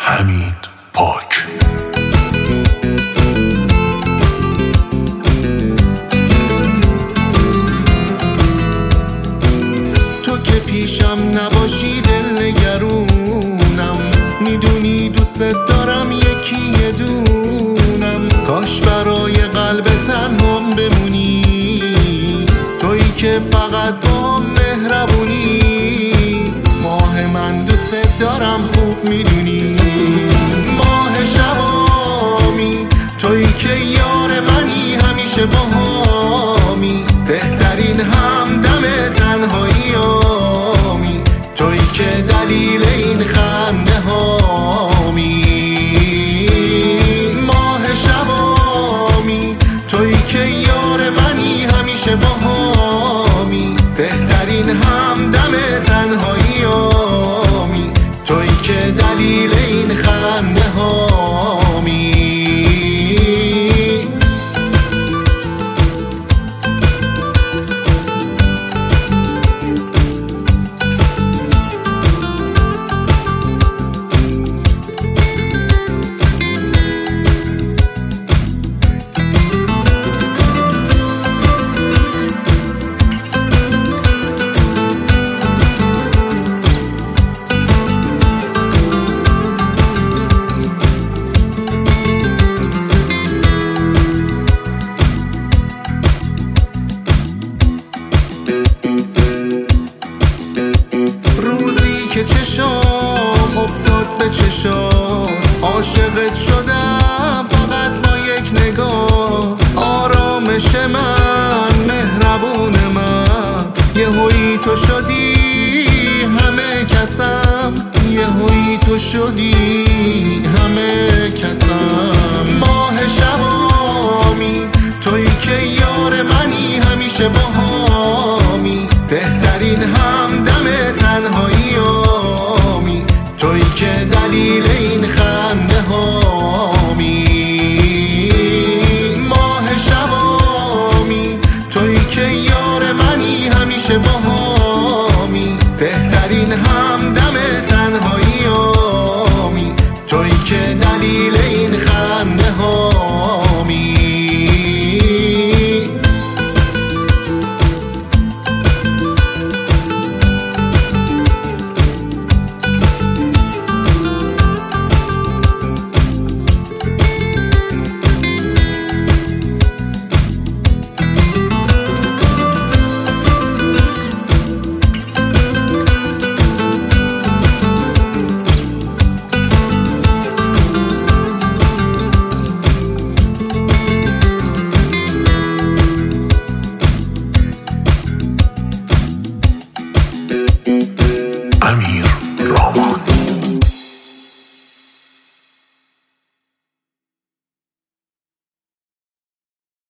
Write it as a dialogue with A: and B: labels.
A: حمید پاک.
B: تو که پیشم نباشی دل نگرونم، میدونی دوست دارم یکی یه دونم. کاش برای قلب تنهام بمونی، تویی که فقط با مهربونی. ماه من دوست دارم خوب میدونی، ماه شبامی، تویی که یار منی همیشه باهامی. بهترین همدم تنهاییامی، تویی که دلیل این خنده هامی. ماه شبامی، تویی که یار منی همیشه باهامی. بهترین همدم تنهاییامی، تویی که دلیل این خنده هامی. چشام افتاد به چشام، عاشقت شدم فقط با یک نگاه. آرامش من، مهربون من، یهویی تو شدی همه کسم. یهویی تو شدی همه کسم. ماه شبامی، تویی که یار منی همیشه باهامی. بهترین همدم تنهاییامی، تویی که دلیل این